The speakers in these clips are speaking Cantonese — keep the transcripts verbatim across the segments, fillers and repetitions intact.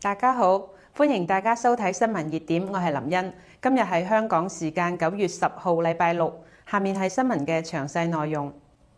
大家好，歡迎大家收睇新聞熱點，我係林茵。今日係香港時間九月十號，禮拜六。下面係新聞嘅詳細內容。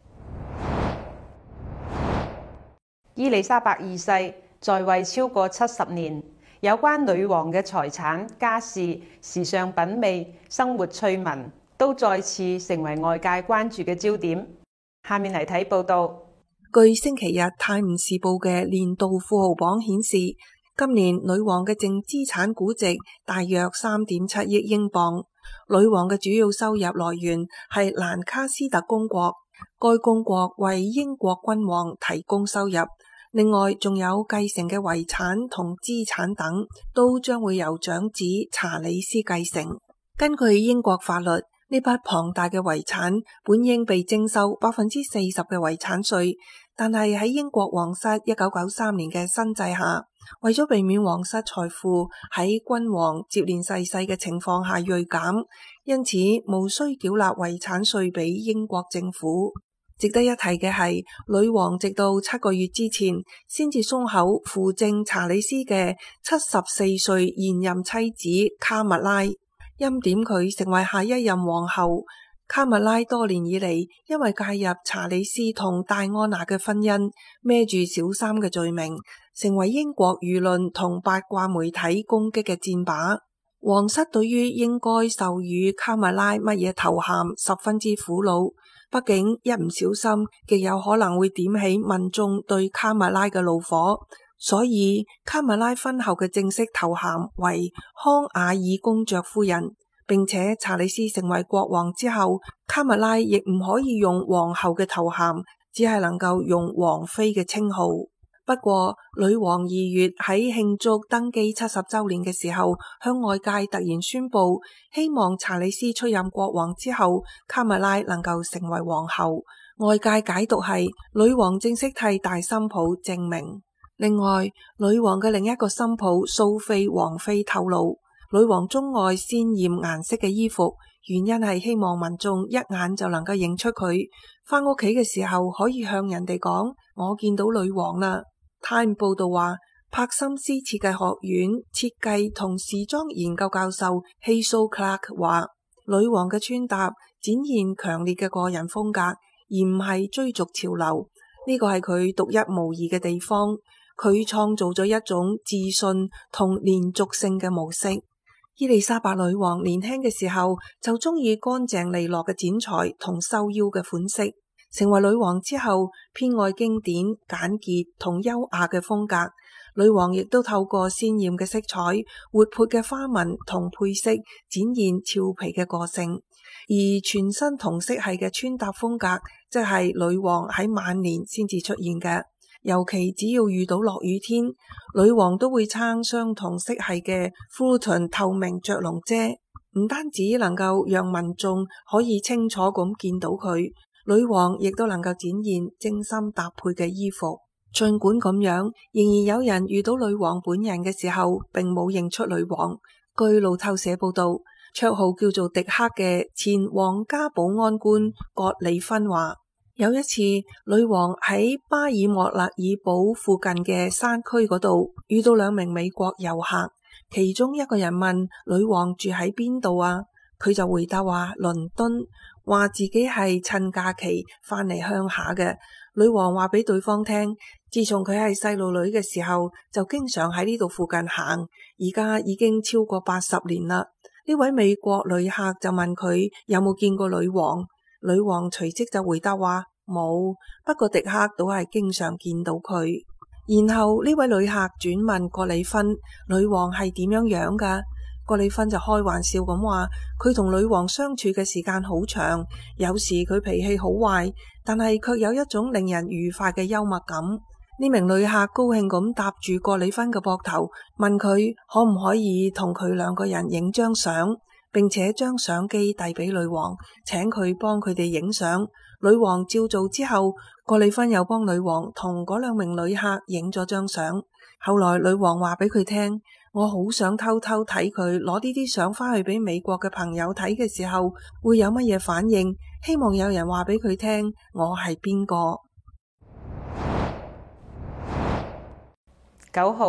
伊麗莎白二世在位超過七十年，有關女王嘅財產、家事、時尚品味、生活趣聞，都再次成為外界關注嘅焦點。下面嚟睇報道。 據星期日《泰晤士報》嘅年度富豪榜顯示，今年女王嘅淨資產估值大約三點七億英鎊。女王嘅主要收入來源係蘭卡斯特公國，該公國為英國君王提供收入。另外，仲有繼承嘅遺產同資產等，都將會由長子查理斯繼承。根據英國法律，呢筆龐大嘅遺產本應被徵收百分之四十嘅遺產稅，但係喺英國皇室一九九三年嘅新制下，為咗避免皇室財富喺君王接連逝世嘅情況下銳減，因此無需繳納遺產稅俾英國政府。值得一提嘅係，女王直到七個月之前先至鬆口扶正查理斯嘅七十四歲現任妻子卡蜜拉，欽點佢成為下一任皇后。卡蜜拉多年以嚟因為介入查理斯同戴安娜嘅婚姻，孭住小三嘅罪名，成為英國輿論同八卦媒體攻擊嘅箭靶。皇室對於應該授予卡蜜拉乜嘢頭銜十分之苦惱，畢竟一唔小心極有可能會點起民眾對卡蜜拉嘅怒火，所以卡蜜拉婚後嘅正式頭銜為康瓦爾公爵夫人，並且查理斯成為國王之後，卡蜜拉亦唔可以用皇后嘅頭銜，只係能夠用王妃嘅稱號。不過女王二月喺慶祝登基七十周年嘅時候，向外界突然宣布，希望查理斯出任國王之後，卡蜜拉能夠成為皇后。外界解讀係女王正式替大新抱正名。另外，女王嘅另一個新抱蘇菲王妃透露，女王鍾愛鮮艷顏色嘅衣服，原因係希望民眾一眼就能夠認出佢，返屋企嘅時候可以向人哋講，我見到女王啦。Time 報道話，柏森斯設計學院設計同時裝研究教授 Hazel Clark 話，女王嘅穿搭展現強烈嘅個人風格，而唔係追逐潮流。呢個係佢獨一無二嘅地方，佢創造咗一種自信同連續性嘅模式。伊麗莎白女王年輕嘅時候就中意乾淨利落嘅剪裁同收腰嘅款式，成為女王之後偏愛經典、簡潔同優雅嘅風格。女王亦都透過鮮艷嘅色彩、活潑嘅花紋同配飾展現俏皮嘅個性。而全新同色系嘅穿搭風格，即係女王喺晚年先至出現嘅。尤其只要遇到落雨天，女王都會撐相同色系嘅 Fulton 透明着龍遮，唔單止能夠讓民眾可以清楚咁見到佢，女王亦都能夠展現精心搭配嘅衣服。儘管咁樣，仍然有人遇到女王本人嘅時候並冇認出女王。據路透社報道，綽號叫做迪克嘅前皇家保安官葛里芬話，有一次女王喺巴爾莫勒爾堡附近嘅山區嗰度遇到兩名美國遊客，其中一個人問女王住喺邊度啊，佢就回答話倫敦，話自己係趁假期翻嚟鄉下嘅。女王話俾對方聽，自從佢係細路女嘅時候就經常喺呢度附近行，而家已經超過八十年啦。呢位美國旅客就問佢有冇見過女王，女王隨即就回答話冇，不過迪克都係經常見到佢。然後呢位旅客轉問葛里芬，女王係點樣樣噶？葛里芬就開玩笑咁話，佢同女王相處嘅時間好長，有時佢脾氣好壞，但係卻有一種令人愉快嘅幽默感。呢名旅客高興咁搭住葛里芬嘅膊頭，問佢可唔可以同佢兩個人影張相，並且將相機遞俾女王，請佢幫佢哋影相。女王照做之後，葛里芬又幫女王同嗰兩名旅客影咗張相。後來女王話俾佢聽，我好想偷偷睇佢攞呢啲相翻去俾美國嘅朋友睇嘅時候會有乜嘢反應，希望有人話俾佢聽我係邊個。 九號，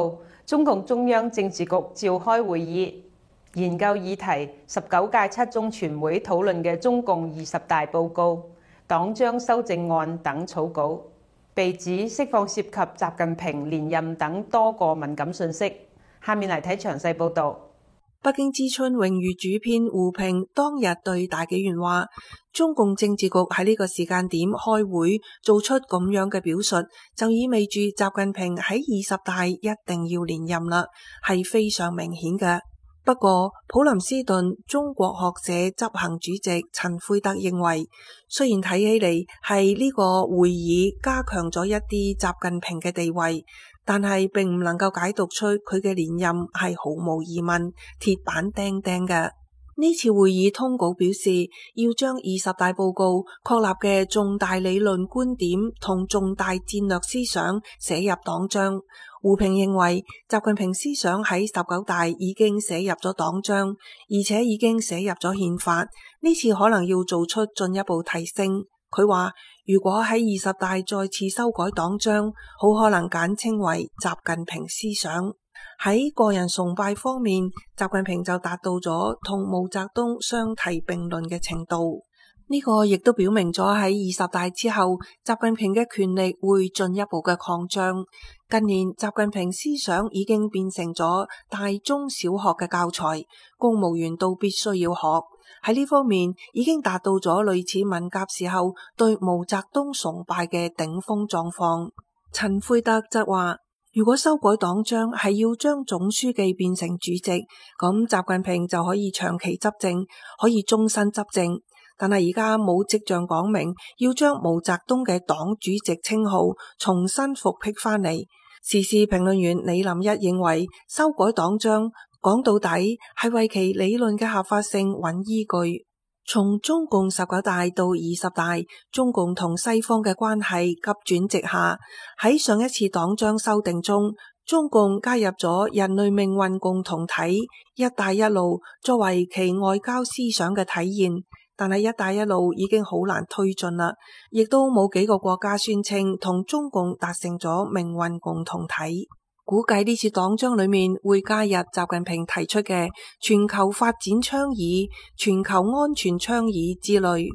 中共中央政治局召開會議，研究議題十九屆七中全會討論嘅中共二十大報告、黨章修正案等草稿，被指釋放涉及習近平連任等多個敏感信息。下面嚟睇詳細報導。 北京之春榮譽主編胡平當日對大紀元話，中共政治局喺呢個時間點開會做出咁樣嘅表述，就意味住習近平喺二十大一定要連任啦，係非常明顯嘅。不過普林斯頓中國學社執行主席陳悔德認為，雖然睇起嚟係呢個會議加強咗一啲習近平嘅地位，但係並唔能夠解讀出佢嘅連任係毫無疑問鐵板釘釘嘅。呢次會議通稿表示，要將二十大報告確立嘅重大理論觀點同重大戰略思想寫入黨章。胡平認為，習近平思想喺十九大已經寫入咗黨章，而且已經寫入咗憲法，呢次可能要做出進一步提升。佢話，如果喺二十大再次修改黨章，好可能簡稱為習近平思想。喺個人崇拜方面，習近平就達到咗同毛澤東相提並論嘅程度。呢個亦都表明咗喺二十大之後，習近平嘅權力會進一步嘅擴張。近年，習近平思想已經變成咗大中小學嘅教材，公務員都必須要學。喺呢方面，已經達到咗類似文革時候對毛澤東崇拜嘅頂峰狀況。陳悔德則話，如果修改黨章係要將總書記變成主席，咁習近平就可以長期執政，可以終身執政。但係而家冇跡象講明要將毛澤東嘅黨主席稱號重新復辟翻嚟。時事評論員李林一認為，修改黨章講到底係為其理論嘅合法性揾依據。從中共十九大到二十大，中共同西方嘅關係急轉直下。喺上一次黨章修訂中，中共加入咗人類命運共同體一帶一路作為其外交思想嘅體現。但係一帶一路已經好難推進啦，亦都冇幾個國家宣稱同中共達成咗命運共同體。估計呢次黨章裏面會加入習近平提出嘅全球發展倡議、全球安全倡議之類。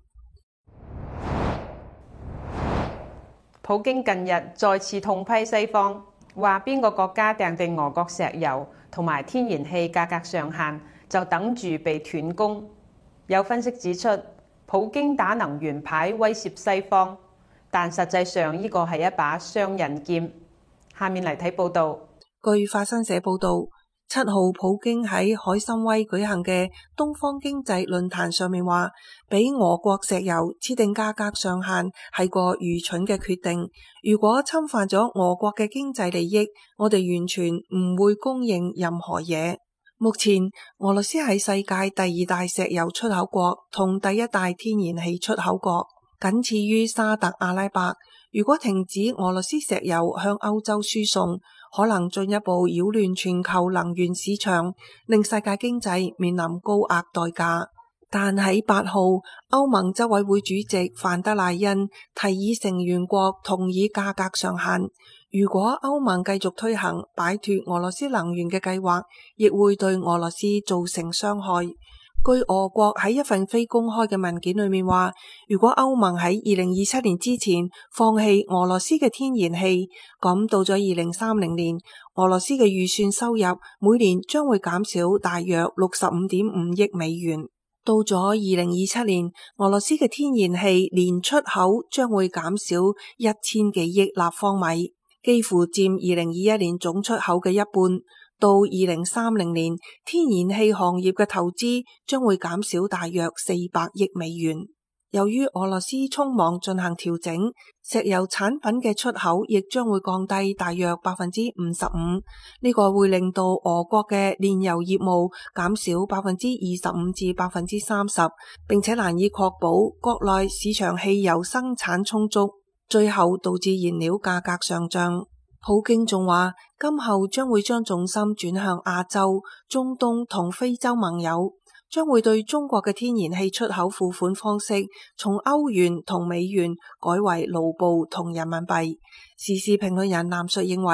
普京近日再次痛批西方，話邊個國家訂定俄國石油同埋天然氣價格上限，就等住被斷供。有分析指出，普京打能源牌威脅西方，但實際上呢個係一把雙刃劍。下面嚟睇報導。 據法新社報導，七號普京喺海參崴舉行嘅東方經濟論壇上面話，俾俄國石油設定價格上限係個愚蠢嘅決定。如果侵犯咗俄國嘅經濟利益，我哋完全唔會供應任何嘢。目前俄羅斯係世界第二大石油出口國同第一大天然氣出口國，僅次於沙特阿拉伯。如果停止俄羅斯石油向歐洲輸送，可能進一步擾亂全球能源市場，令世界經濟面臨高額代價。但喺八號，歐盟執委會主席范德賴恩提議成員國同意價格上限。如果歐盟繼續推行擺脫俄羅斯能源嘅計劃，亦會對俄羅斯造成傷害。據俄國喺一份非公開嘅文件裏面話，如果歐盟喺二零二七年之前放棄俄羅斯嘅天然氣，咁到咗二零三零年，俄羅斯嘅預算收入每年將會減少大約六十五點五億美元。到咗二零二七年，俄羅斯嘅天然氣年出口將會減少一千幾億立方米，幾乎佔二零二一年總出口嘅一半。到二零三零年，天然氣行業嘅投資將會減少大約四百億美元。由於俄羅斯匆忙進行調整，石油產品嘅出口亦將會降低大約百分之五十五。呢個會令到俄國嘅煉油業務減少百分之二十五至百分之三十，並且難以確保國內市場汽油生產充足，最後導致燃料價格上漲。普京仲話，今後將會將重心轉向亞洲、中東同非洲盟友，將會對中國嘅天然氣出口付款方式從歐元同美元改為盧布同人民幣。時事評論人藍述認為，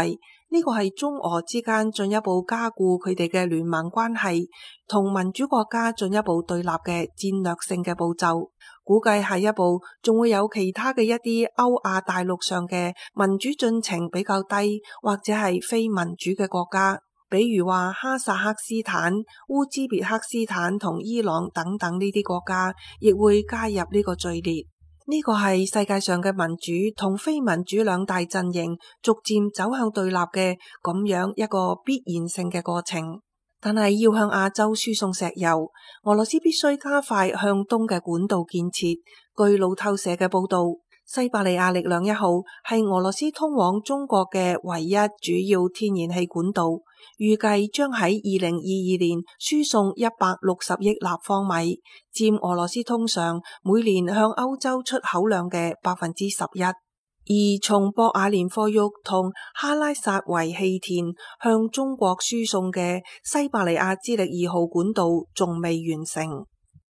呢個係中俄之間進一步加固佢哋嘅聯盟關係，同民主國家進一步對立嘅戰略性嘅步驟。估計下一步仲會有其他嘅一啲歐亞大陸上嘅民主進程比較低或者係非民主嘅國家，比如話哈薩克斯坦、烏茲別克斯坦同伊朗等等呢啲國家，亦會加入呢個序列。呢個係世界上嘅民主同非民主兩大陣營逐漸走向對立嘅咁樣一個必然性嘅過程。但係要向亞洲輸送石油，俄羅斯必須加快向東嘅管道建設。據路透社嘅報道，西伯利亞力量一號係俄羅斯通往中國嘅唯一主要天然氣管道，預計將喺二零二二年輸送一百六十億立方米，佔俄羅斯通常每年向歐洲出口量嘅百分之十一。而從博雅連科沃同哈拉薩維氣田向中國輸送嘅西伯利亞之力二號管道仲未完成。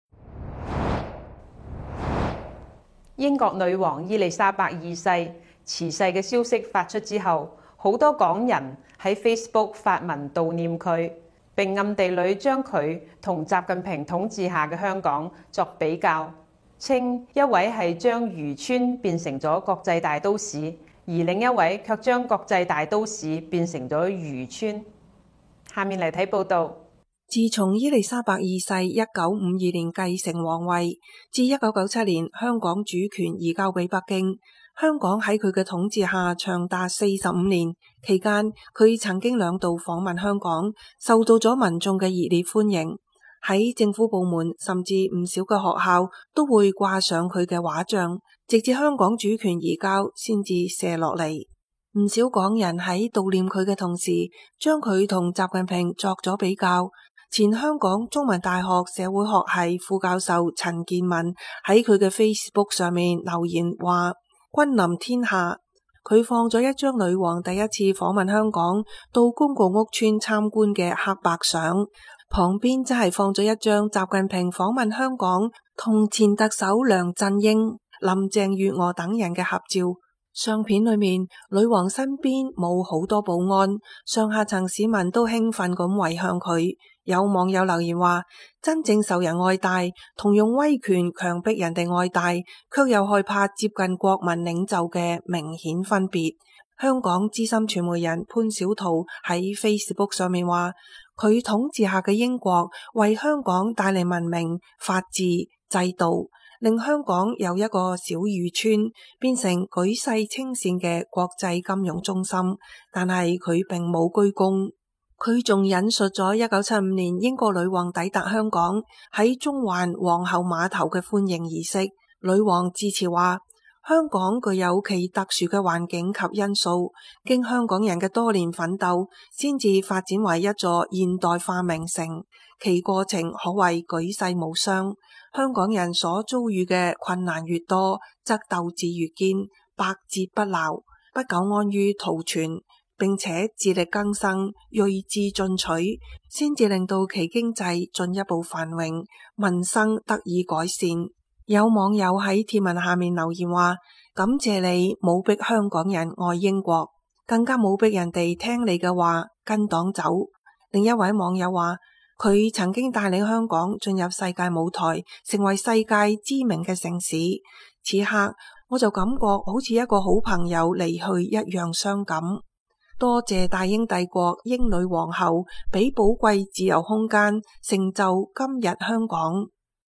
英國女王伊麗莎白二世辭世嘅消息發出之後，好多港人喺 Facebook 發文悼念佢，並暗地裏將佢同習近平統治下嘅香港作比較，稱一位係將漁村變成咗國際大都市，而另一位卻將國際大都市變成咗漁村。下面嚟睇報道。 自從伊麗莎白二世一九五二年繼承皇位，至一九九七年香港主權移交俾北京，香港喺佢嘅統治下長達四十五年。期間，佢曾經兩度訪問香港，受到咗民眾嘅熱烈歡迎。喺政府部門甚至唔少嘅學校都會掛上佢嘅畫像，直至香港主權移交先至卸落嚟。唔少港人喺悼念佢嘅同時，將佢同習近平作咗比較。前香港中文大學社會學系副教授陳健民喺佢嘅 Facebook 上面留言話：君臨天下。佢放咗一張女王第一次訪問香港到公共屋邨參觀嘅黑白相，旁邊則係放咗一張習近平訪問香港同前特首梁振英、林鄭月娥等人嘅合照。相片裏面，女王身邊冇好多保安，上下層市民都興奮咁圍向佢。有網友留言話：真正受人愛戴，同用威權強迫人哋愛戴，卻又害怕接近國民領袖嘅明顯分別。香港資深傳媒人潘小濤喺 Facebook 上面話：佢統治下嘅英國為香港帶嚟文明、法治、制度，令香港由一個小漁村變成舉世稱善嘅國際金融中心，但係佢並冇居功。佢仲引述咗一九七五年英國女王抵達香港喺中環皇后碼頭嘅歡迎儀式，女王致辭話：香港具有其特殊嘅環境及因素，經香港人嘅多年奮鬥，先至發展為一座現代化名城，其過程可謂舉世無雙。香港人所遭遇嘅困難越多，則鬥志越堅，百折不撓，不久安於圖存，並且自力更生，銳志進取，先至令到其經濟進一步繁榮，民生得以改善。有網友喺貼文下面留言話：感謝你冇逼香港人愛英國，更加冇逼人哋聽你嘅話跟黨走。另一位網友話：佢曾經帶領香港進入世界舞台，成為世界知名嘅城市。此刻我就感覺好似一個好朋友離去一樣傷感。多謝大英帝國英女皇后俾寶貴自由空間，成就今日香港。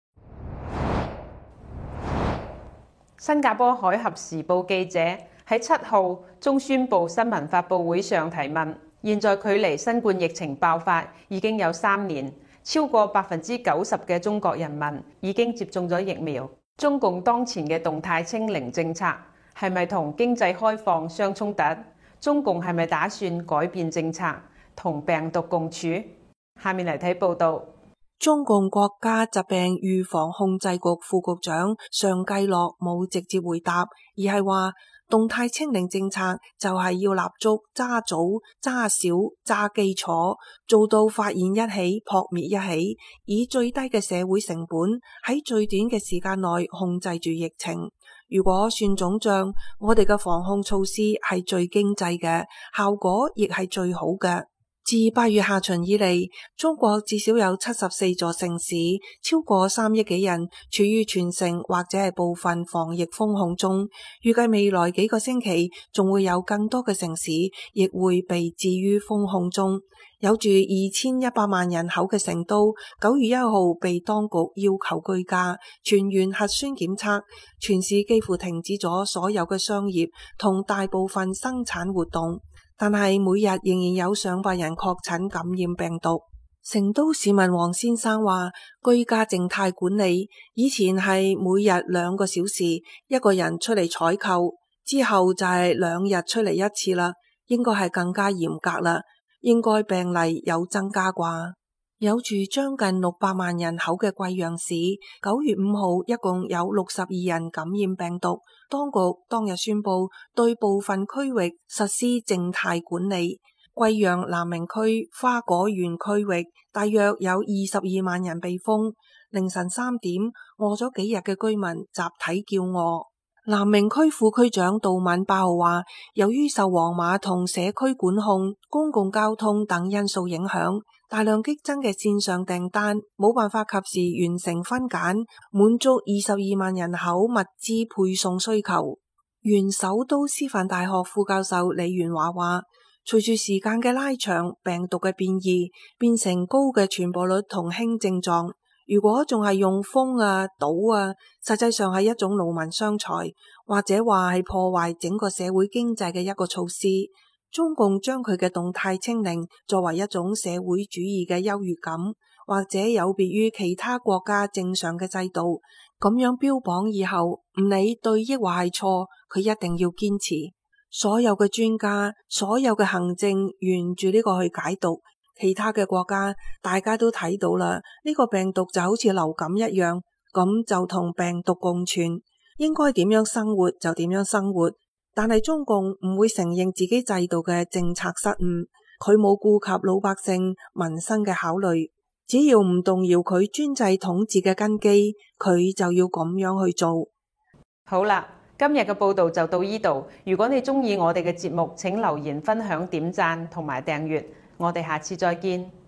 新加坡海峽時報記者喺七號中宣部新聞發佈會上提問：現在距離新冠疫情爆發已經有三年，超過百分之九十嘅中國人民已經接種咗疫苗。中共當前嘅動態清零政策係咪同經濟開放相衝突？中共係咪打算改變政策，同病毒共處？下面嚟睇報道。 中共國家疾病預防控制局副局長尚繼樂冇直接回答，而係話動態清零政策就係要立足揸早、揸少、揸基礎，做到發現一起撲滅一起，以最低嘅社會成本喺最短嘅時間內控制住疫情。 如果算總賬，我哋嘅防控措施係最經濟嘅，效果亦係最好嘅。自八月下旬以嚟，中國至少有七十四座城市，超過三億幾人處於全城或者係部分防疫封控中。預計未來幾個星期，仲會有更多嘅城市亦會被置於封控中。有住二千一百萬人口嘅成都，九月一號被當局要求居家，全員核酸檢測，全市幾乎停止咗所有嘅商業同大部分生產活動。但係每日仍然有上百人確診感染病毒。成都市民黃先生話，居家靜態管理以前係每日兩個小時一個人出嚟採購，之後就係兩日出嚟一次啦，應該係更加嚴格啦，應該病例有增加啩。有住將近六百萬人口嘅貴陽市，九月五號一共有六十二人感染病毒。當局當日宣布對部分區域實施靜態管理。貴陽南明區花果園區域大約有二十二萬人被封。凌晨三點，餓咗幾日嘅居民集體叫餓。南明區副區長杜敏八號話，由於受黃碼同社區管控、公共交通等因素影響，大量激增嘅線上訂單冇辦法及時完成分揀，滿足二十二萬人口物資配送需求。原首都師範大學副教授李元華話，隨住時間嘅拉長，病毒嘅變異變成高嘅傳播率同輕症狀。如果仲係用封啊、堵啊，實際上係一種勞民傷財，或者話係破壞整個社會經濟嘅一個措施。中共將佢嘅動態清零作為一種社會主義嘅優越感，或者有別於其他國家正常嘅制度，咁樣標榜以後，唔理對抑或係錯，佢一定要堅持。所有嘅專家、所有嘅行政沿住呢個去解讀。其他嘅國家大家都睇到啦，呢個病毒就好似流感一樣，咁就同病毒共存，應該點樣生活就點樣生活。但係中共唔會承認自己制度嘅政策失誤，佢冇顧及老百姓民生嘅考慮，只要唔動搖佢專制統治嘅根基，佢就要咁樣去做。 好啦，今日嘅報道就到呢度。如果你中意我哋嘅節目，請留言、分享、點讚同埋訂閱。我哋下次再見。